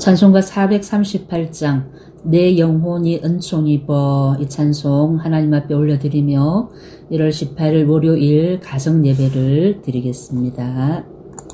찬송가 438장 내 영혼이 은총 입어, 이 찬송 하나님 앞에 올려드리며 1월 18일 월요일 가정 예배를 드리겠습니다.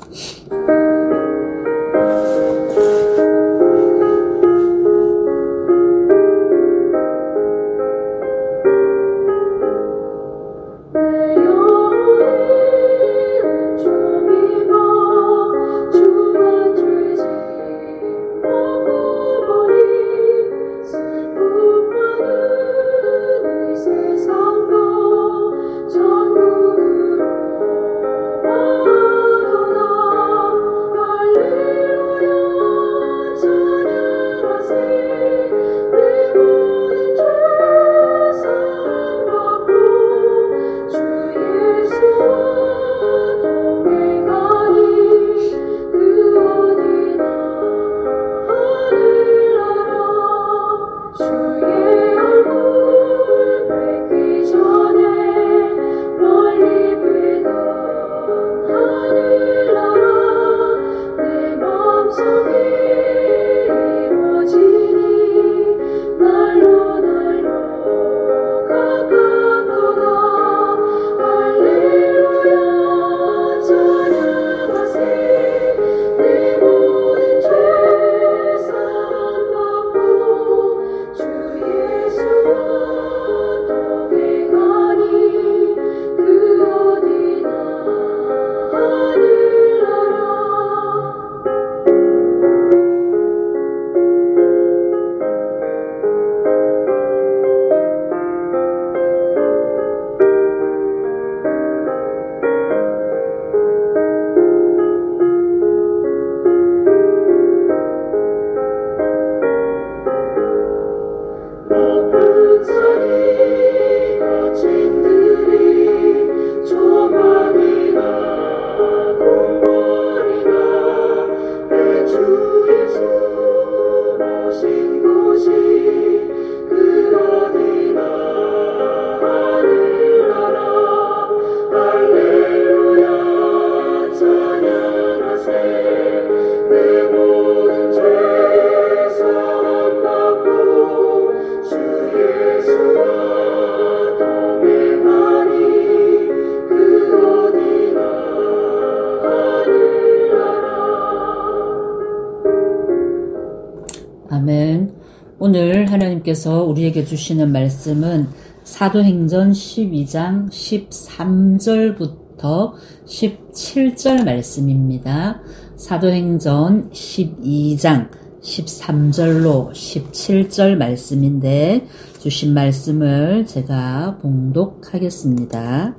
아멘. 오늘 하나님께서 우리에게 주시는 말씀은 사도행전 12장 13절부터 17절 말씀입니다. 사도행전 12장 13절로 17절 말씀인데 주신 말씀을 제가 봉독하겠습니다.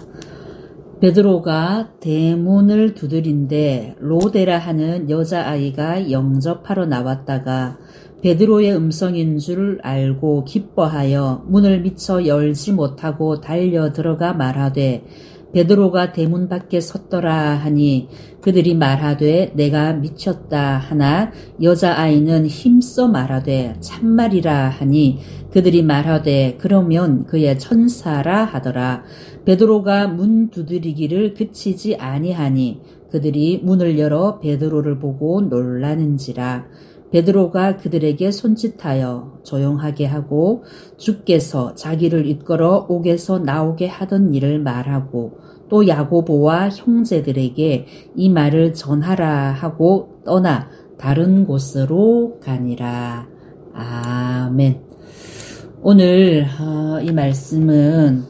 베드로가 대문을 두드린데 로데라 하는 여자아이가 영접하러 나왔다가 베드로의 음성인 줄 알고 기뻐하여 문을 미처 열지 못하고 달려 들어가 말하되 베드로가 대문 밖에 섰더라 하니 그들이 말하되 내가 미쳤다 하나 여자아이는 힘써 말하되 참말이라 하니 그들이 말하되 그러면 그의 천사라 하더라. 베드로가 문 두드리기를 그치지 아니하니 그들이 문을 열어 베드로를 보고 놀라는지라. 베드로가 그들에게 손짓하여 조용하게 하고 주께서 자기를 이끌어 옥에서 나오게 하던 일을 말하고 또 야고보와 형제들에게 이 말을 전하라 하고 떠나 다른 곳으로 가니라. 아멘. 오늘 이 말씀은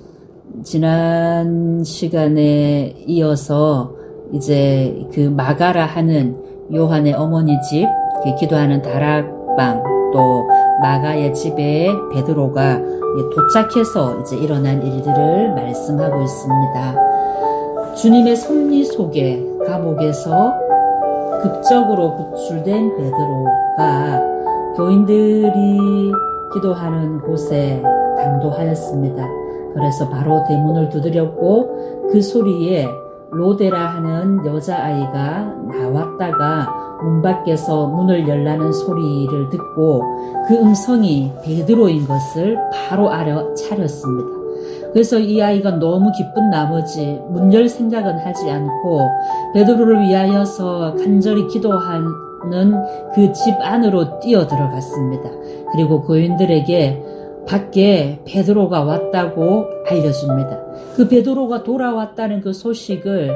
지난 시간에 이어서 이제 그 마가라 하는 요한의 어머니 집 기도하는 다락방 또 마가의 집에 베드로가 도착해서 이제 일어난 일들을 말씀하고 있습니다. 주님의 섭리 속에 감옥에서 극적으로 구출된 베드로가 교인들이 기도하는 곳에 당도하였습니다. 그래서 바로 대문을 두드렸고 그 소리에 로데라 하는 여자아이가 나왔다가 문 밖에서 문을 열라는 소리를 듣고 그 음성이 베드로인 것을 바로 알아차렸습니다. 그래서 이 아이가 너무 기쁜 나머지 문 열 생각은 하지 않고 베드로를 위하여서 간절히 기도한 그 집 안으로 뛰어 들어갔습니다. 그리고 교인들에게 밖에 베드로가 왔다고 알려줍니다. 그 베드로가 돌아왔다는 그 소식을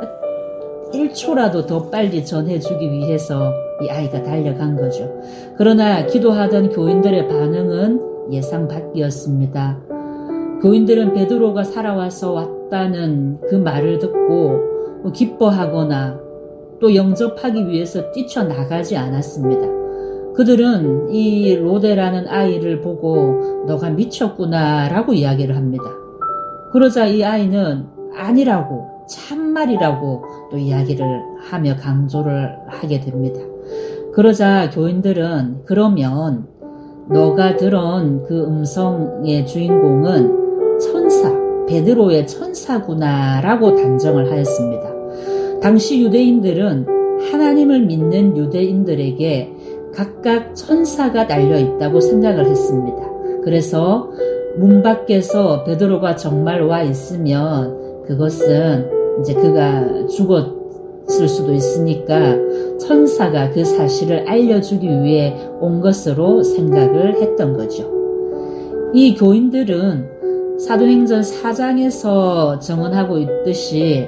1초라도 더 빨리 전해주기 위해서 이 아이가 달려간 거죠. 그러나 기도하던 교인들의 반응은 예상 밖이었습니다. 교인들은 베드로가 살아와서 왔다는 그 말을 듣고 기뻐하거나 또 영접하기 위해서 뛰쳐나가지 않았습니다. 그들은 이 로데라는 아이를 보고 너가 미쳤구나 라고 이야기를 합니다. 그러자 이 아이는 아니라고, 참말이라고 또 이야기를 하며 강조를 하게 됩니다. 그러자 교인들은 그러면 너가 들은 그 음성의 주인공은 천사, 베드로의 천사구나 라고 단정을 하였습니다. 당시 유대인들은 하나님을 믿는 유대인들에게 각각 천사가 달려 있다고 생각을 했습니다. 그래서 문 밖에서 베드로가 정말 와 있으면 그것은 이제 그가 죽었을 수도 있으니까 천사가 그 사실을 알려주기 위해 온 것으로 생각을 했던 거죠. 이 교인들은 사도행전 4장에서 증언하고 있듯이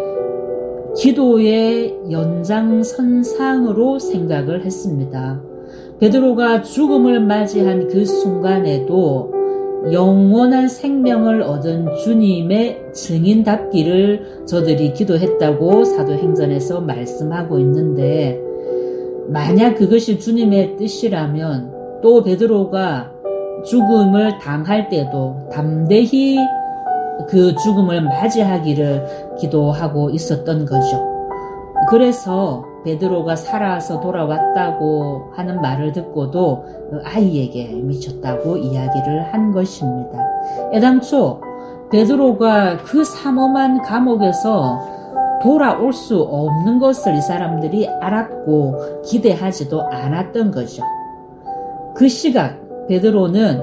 기도의 연장선상으로 생각을 했습니다. 베드로가 죽음을 맞이한 그 순간에도 영원한 생명을 얻은 주님의 증인답기를 저들이 기도했다고 사도행전에서 말씀하고 있는데, 만약 그것이 주님의 뜻이라면 또 베드로가 죽음을 당할 때도 담대히 그 죽음을 맞이하기를 기도하고 있었던 거죠. 그래서 베드로가 살아서 돌아왔다고 하는 말을 듣고도 아이에게 미쳤다고 이야기를 한 것입니다. 애당초 베드로가 그 삼엄한 감옥에서 돌아올 수 없는 것을 이 사람들이 알았고 기대하지도 않았던 거죠. 그 시각 베드로는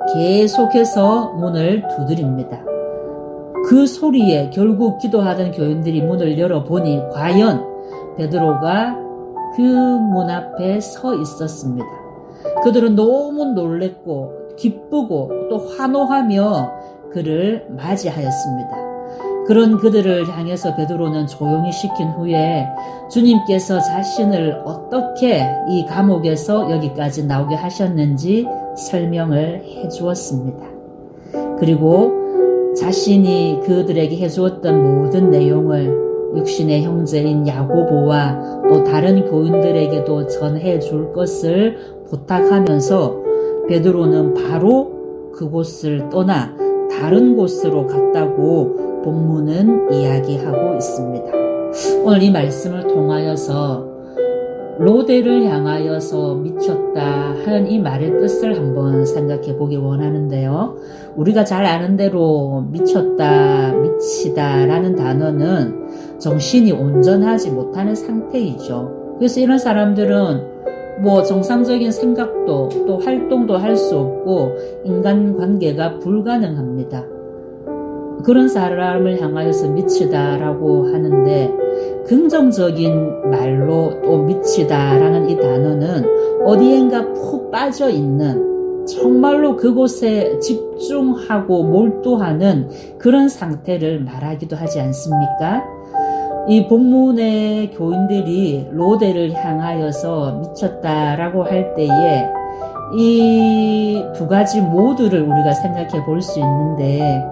계속해서 문을 두드립니다. 그 소리에 결국 기도하던 교인들이 문을 열어보니 과연 베드로가 그 문 앞에 서 있었습니다. 그들은 너무 놀랬고 기쁘고 또 환호하며 그를 맞이하였습니다. 그런 그들을 향해서 베드로는 조용히 시킨 후에 주님께서 자신을 어떻게 이 감옥에서 여기까지 나오게 하셨는지 설명을 해주었습니다. 그리고 자신이 그들에게 해주었던 모든 내용을 육신의 형제인 야고보와 또 다른 교인들에게도 전해 줄 것을 부탁하면서 베드로는 바로 그곳을 떠나 다른 곳으로 갔다고 본문은 이야기하고 있습니다. 오늘 이 말씀을 통하여서 로데를 향하여서 미쳤다 하는 이 말의 뜻을 한번 생각해 보기 원하는데요. 우리가 잘 아는 대로 미쳤다, 미치다 라는 단어는 정신이 온전하지 못하는 상태이죠. 그래서 이런 사람들은 정상적인 생각도 또 활동도 할 수 없고 인간관계가 불가능합니다. 그런 사람을 향하여서 미치다라고 하는데, 긍정적인 말로 또 미치다라는 이 단어는 어디엔가 푹 빠져 있는, 정말로 그곳에 집중하고 몰두하는 그런 상태를 말하기도 하지 않습니까? 이 본문의 교인들이 로데를 향하여서 미쳤다라고 할 때에 이 두 가지 모두를 우리가 생각해 볼 수 있는데,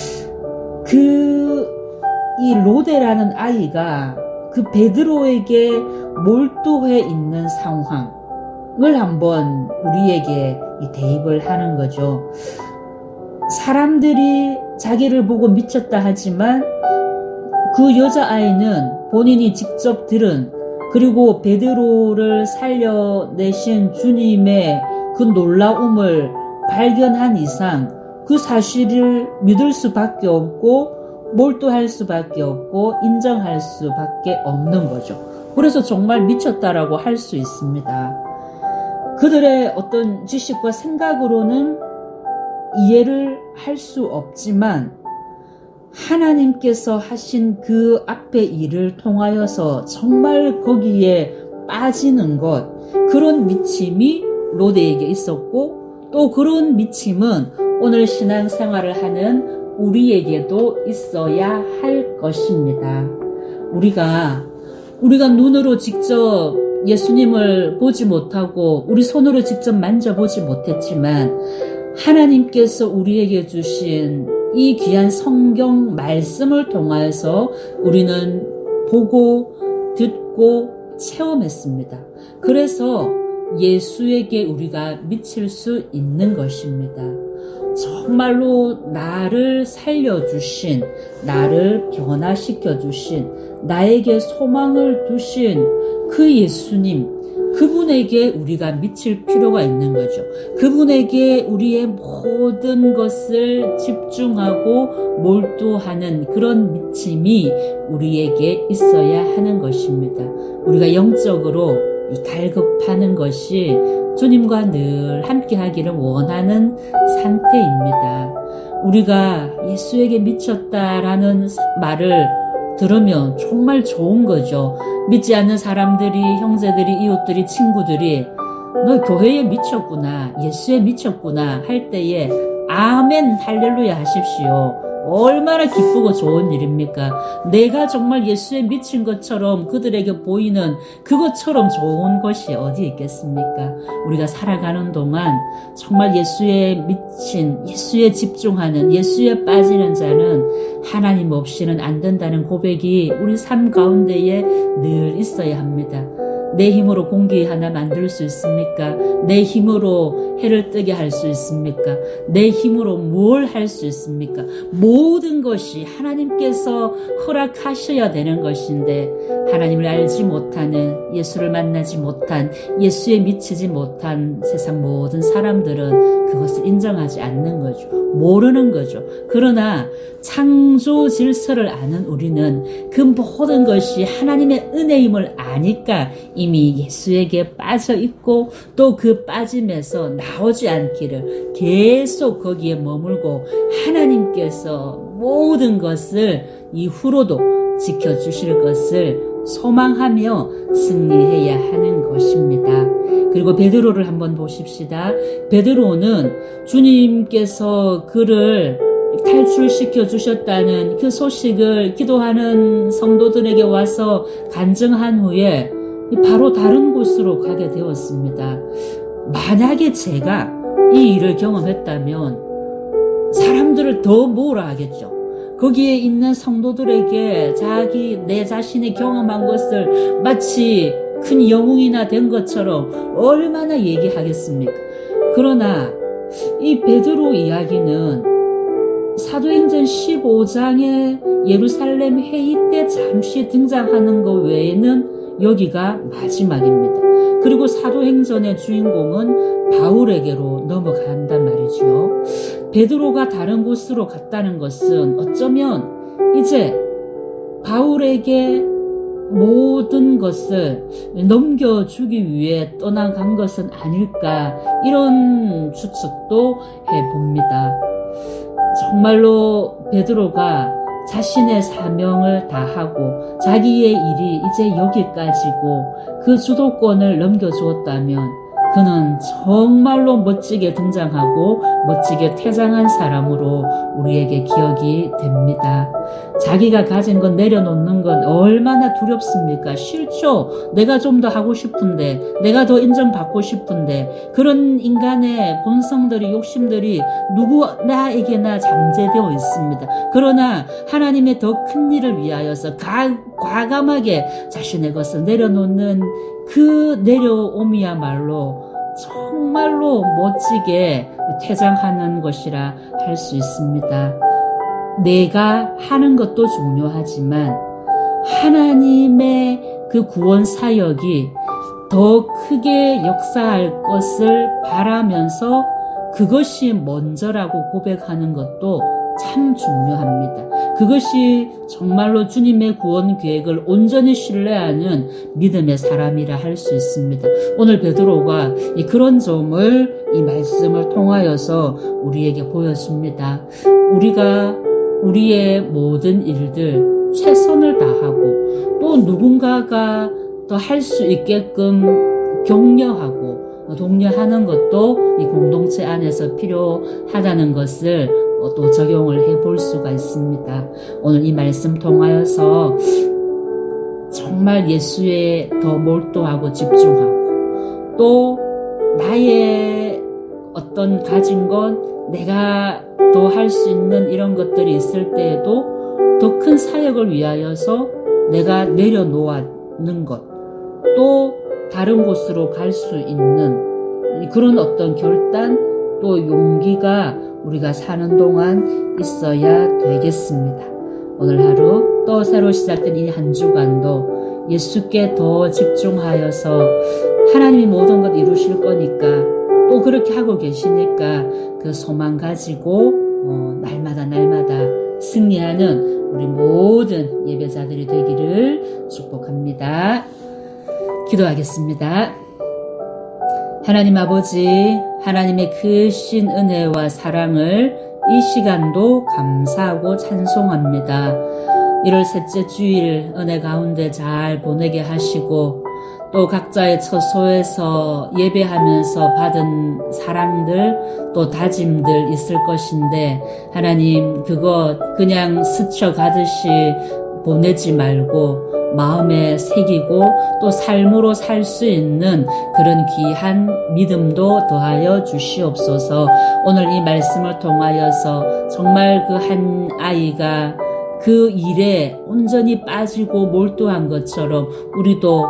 이 로데라는 아이가 그 베드로에게 몰두해 있는 상황을 한번 우리에게 대입을 하는 거죠. 사람들이 자기를 보고 미쳤다 하지만 그 여자아이는 본인이 직접 들은, 그리고 베드로를 살려내신 주님의 그 놀라움을 발견한 이상 그 사실을 믿을 수밖에 없고 몰두할 수밖에 없고 인정할 수밖에 없는 거죠. 그래서 정말 미쳤다라고 할 수 있습니다. 그들의 어떤 지식과 생각으로는 이해를 할 수 없지만 하나님께서 하신 그 앞의 일을 통하여서 정말 거기에 빠지는 것, 그런 미침이 롯에게 있었고 또 그런 미침은 오늘 신앙생활을 하는 우리에게도 있어야 할 것입니다. 우리가 눈으로 직접 예수님을 보지 못하고 우리 손으로 직접 만져보지 못했지만 하나님께서 우리에게 주신 이 귀한 성경 말씀을 통하여서 우리는 보고 듣고 체험했습니다. 그래서 예수에게 우리가 미칠 수 있는 것입니다. 정말로 나를 살려주신, 나를 변화시켜주신, 나에게 소망을 두신 그 예수님, 그분에게 우리가 미칠 필요가 있는 거죠. 그분에게 우리의 모든 것을 집중하고 몰두하는 그런 미침이 우리에게 있어야 하는 것입니다. 우리가 영적으로 이 갈급하는 것이 주님과 늘 함께 하기를 원하는 상태입니다. 우리가 예수에게 미쳤다라는 말을 들으면 정말 좋은 거죠. 믿지 않는 사람들이, 형제들이, 이웃들이, 친구들이 너 교회에 미쳤구나, 예수에 미쳤구나 할 때에 아멘 할렐루야 하십시오. 얼마나 기쁘고 좋은 일입니까? 내가 정말 예수에 미친 것처럼 그들에게 보이는 그것처럼 좋은 것이 어디 있겠습니까? 우리가 살아가는 동안 정말 예수에 미친, 예수에 집중하는, 예수에 빠지는 자는 하나님 없이는 안 된다는 고백이 우리 삶 가운데에 늘 있어야 합니다. 내 힘으로 공기 하나 만들 수 있습니까? 내 힘으로 해를 뜨게 할 수 있습니까? 내 힘으로 뭘 할 수 있습니까? 모든 것이 하나님께서 허락하셔야 되는 것인데 하나님을 알지 못하는, 예수를 만나지 못한, 예수에 미치지 못한 세상 모든 사람들은 그것을 인정하지 않는 거죠. 모르는 거죠. 그러나 창조 질서를 아는 우리는 그 모든 것이 하나님의 은혜임을 아니까 이미 예수에게 빠져 있고 또 그 빠짐에서 나오지 않기를 계속 거기에 머물고 하나님께서 모든 것을 이후로도 지켜주실 것을 소망하며 승리해야 하는 것입니다. 그리고 베드로를 한번 보십시다. 베드로는 주님께서 그를 탈출시켜 주셨다는 그 소식을 기도하는 성도들에게 와서 간증한 후에 바로 다른 곳으로 가게 되었습니다. 만약에 제가 이 일을 경험했다면 사람들을 더 뭐라 하겠죠. 거기에 있는 성도들에게 내 자신이 경험한 것을 마치 큰 영웅이나 된 것처럼 얼마나 얘기하겠습니까? 그러나 이 베드로 이야기는 사도행전 15장의 예루살렘 회의 때 잠시 등장하는 것 외에는 여기가 마지막입니다. 그리고 사도행전의 주인공은 바울에게로 넘어간단 말이죠. 베드로가 다른 곳으로 갔다는 것은 어쩌면 이제 바울에게 모든 것을 넘겨주기 위해 떠나간 것은 아닐까, 이런 추측도 해봅니다. 정말로 베드로가 자신의 사명을 다하고 자기의 일이 이제 여기까지고 그 주도권을 넘겨주었다면 그는 정말로 멋지게 등장하고 멋지게 퇴장한 사람으로 우리에게 기억이 됩니다. 자기가 가진 건 내려놓는 건 얼마나 두렵습니까? 싫죠. 내가 좀 더 하고 싶은데, 내가 더 인정받고 싶은데, 그런 인간의 본성들이, 욕심들이 누구나에게나 잠재되어 있습니다. 그러나 하나님의 더 큰 일을 위하여서 과감하게 자신의 것을 내려놓는 그 내려옴이야말로 정말로 멋지게 퇴장하는 것이라 할 수 있습니다. 내가 하는 것도 중요하지만 하나님의 그 구원 사역이 더 크게 역사할 것을 바라면서 그것이 먼저라고 고백하는 것도 참 중요합니다. 그것이 정말로 주님의 구원 계획을 온전히 신뢰하는 믿음의 사람이라 할 수 있습니다. 오늘 베드로가 그런 점을 이 말씀을 통하여서 우리에게 보여줍니다. 우리가 우리의 모든 일들 최선을 다하고 또 누군가가 더 할 수 있게끔 격려하고 독려하는 것도 이 공동체 안에서 필요하다는 것을 또 적용을 해볼 수가 있습니다. 오늘 이 말씀 통하여서 정말 예수에 더 몰두하고 집중하고 또 나의 어떤 가진 것 내가 더 할 수 있는 이런 것들이 있을 때에도 더 큰 사역을 위하여서 내가 내려놓는 것 또 다른 곳으로 갈 수 있는 그런 어떤 결단 또 용기가 우리가 사는 동안 있어야 되겠습니다. 오늘 하루 또 새로 시작된 이 한 주간도 예수께 더 집중하여서 하나님이 모든 것 이루실 거니까 또 그렇게 하고 계시니까 그 소망 가지고 날마다 승리하는 우리 모든 예배자들이 되기를 축복합니다. 기도하겠습니다. 하나님 아버지, 하나님의 크신 은혜와 사랑을 이 시간도 감사하고 찬송합니다. 1월 셋째 주일 은혜 가운데 잘 보내게 하시고 또 각자의 처소에서 예배하면서 받은 사랑들 또 다짐들 있을 것인데 하나님 그거 그냥 스쳐가듯이 보내지 말고 마음에 새기고 또 삶으로 살 수 있는 그런 귀한 믿음도 더하여 주시옵소서. 오늘 이 말씀을 통하여서 정말 그 한 아이가 그 일에 온전히 빠지고 몰두한 것처럼 우리도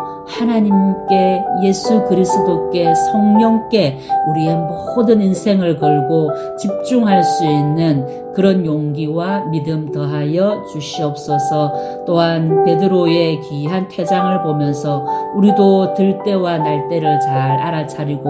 하나님께 예수 그리스도께 성령께 우리의 모든 인생을 걸고 집중할 수 있는 그런 용기와 믿음 더하여 주시옵소서. 또한 베드로의 귀한 퇴장을 보면서 우리도 들때와 날때를 잘 알아차리고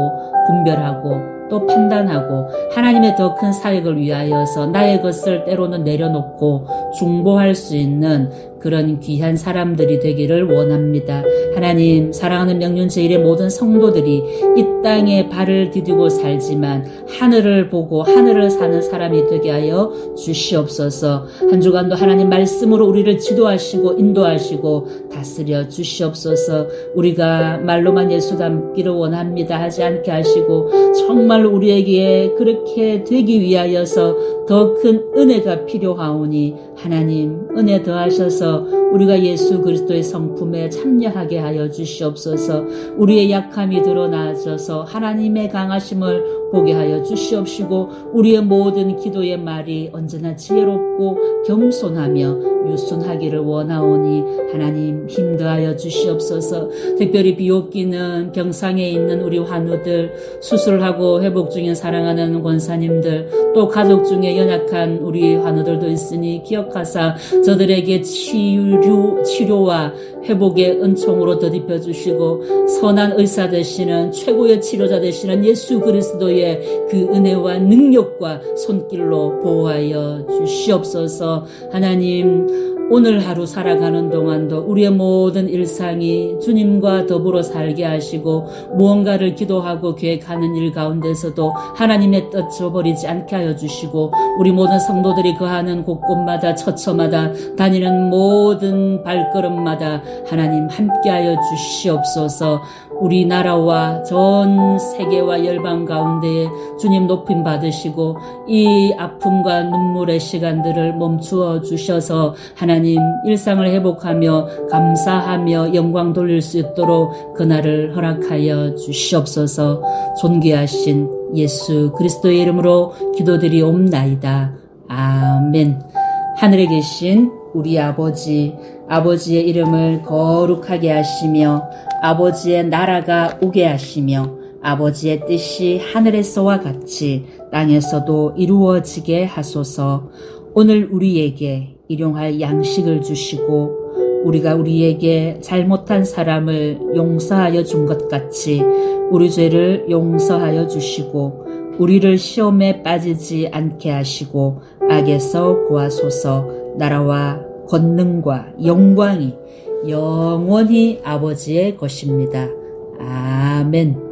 분별하고 또 판단하고 하나님의 더 큰 사역을 위하여서 나의 것을 때로는 내려놓고 중보할 수 있는 그런 귀한 사람들이 되기를 원합니다. 하나님 사랑하는 명륜 제1의 모든 성도들이 이 땅에 발을 디디고 살지만 하늘을 보고 하늘을 사는 사람이 되게 하여 주시옵소서. 한 주간도 하나님 말씀으로 우리를 지도하시고 인도하시고 다스려 주시옵소서. 우리가 말로만 예수 닮기를 원합니다 하지 않게 하시고 정말 우리에게 그렇게 되기 위하여서 더 큰 은혜가 필요하오니 하나님 은혜 더하셔서 우리가 예수 그리스도의 성품에 참여하게 하여 주시옵소서. 우리의 약함이 드러나셔서 하나님의 강하심을 보게 하여 주시옵시고 우리의 모든 기도의 말이 언제나 지혜롭고 겸손하며 유순하기를 원하오니 하나님 힘더하여 주시옵소서. 특별히 비옥기는 병상에 있는 우리 환우들, 수술하고 회복 중인 사랑하는 권사님들, 또 가족 중에 연약한 우리 환우들도 있으니 기억하사 저들에게 치료와 회복의 은총으로 덧입혀 주시고 선한 의사 되시는 최고의 치료자 되시는 예수 그리스도의 그 은혜와 능력과 손길로 보호하여 주시옵소서. 하나님 오늘 하루 살아가는 동안도 우리의 모든 일상이 주님과 더불어 살게 하시고 무언가를 기도하고 계획하는 일 가운데서도 하나님의 뜻 저버리지 않게 하여 주시고 우리 모든 성도들이 거하는 곳곳마다 처처마다 다니는 모든 발걸음마다 하나님 함께하여 주시옵소서. 우리나라와 전 세계와 열방 가운데 주님 높임 받으시고 이 아픔과 눈물의 시간들을 멈추어 주셔서 하나님 일상을 회복하며 감사하며 영광 돌릴 수 있도록 그날을 허락하여 주시옵소서. 존귀하신 예수 그리스도의 이름으로 기도드리옵나이다. 아멘. 하늘에 계신 우리 아버지의 이름을 거룩하게 하시며 아버지의 나라가 오게 하시며 아버지의 뜻이 하늘에서와 같이 땅에서도 이루어지게 하소서. 오늘 우리에게 일용할 양식을 주시고 우리가 우리에게 잘못한 사람을 용서하여 준 것 같이 우리 죄를 용서하여 주시고 우리를 시험에 빠지지 않게 하시고 악에서 구하소서. 나라와 권능과 영광이 영원히 아버지의 것입니다. 아멘.